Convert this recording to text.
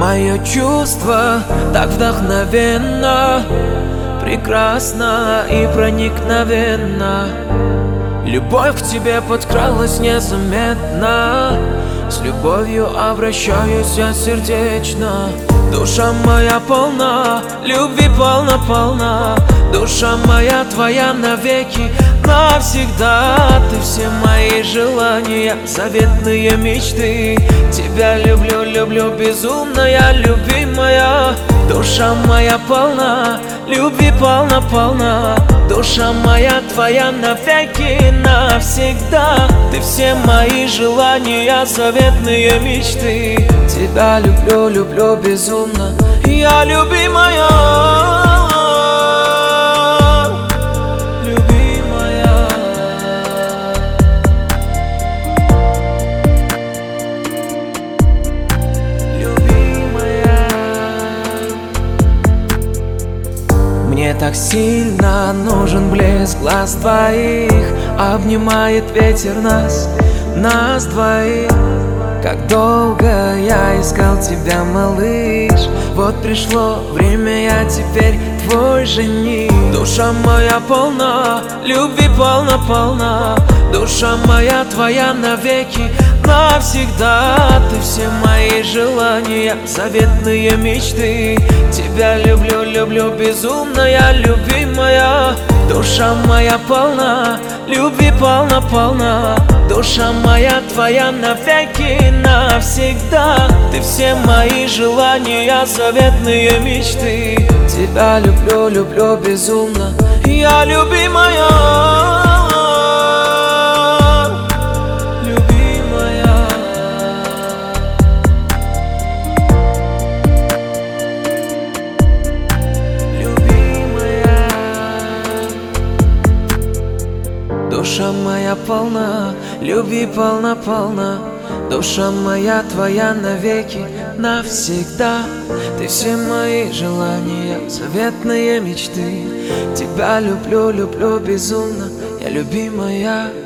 Мое чувство так вдохновенно, прекрасно и проникновенно. Любовь к тебе подкралась незаметно. С любовью обращаюсь я сердечно. Душа моя полна, любви полна. Душа моя твоя навеки, навсегда. Ты все мои желания, заветные мечты. Тебя люблю, люблю безумно, я любимая. Душа моя полна, любви полна. Душа моя твоя навеки, навсегда. Ты все мои желания, заветные мечты. Тебя люблю, люблю безумно, я любимая. Мне так сильно нужен блеск глаз твоих. Обнимает ветер нас двоих. Как долго я искал тебя, малыш. Вот пришло время, я теперь твой жених. Душа моя полна, любви полна. Душа моя твоя навеки, навсегда. Ты все мои желания, заветные мечты. Тебя люблю, люблю безумно, я любимая. Душа моя полна, любви полна. Душа моя твоя навеки, навсегда. Ты все мои желания, заветные мечты. Тебя люблю, люблю безумно, я любимая. Душа моя полна, любви полна. Душа моя твоя навеки, навсегда. Ты все мои желания, заветные мечты. Тебя люблю, люблю безумно, я любимая.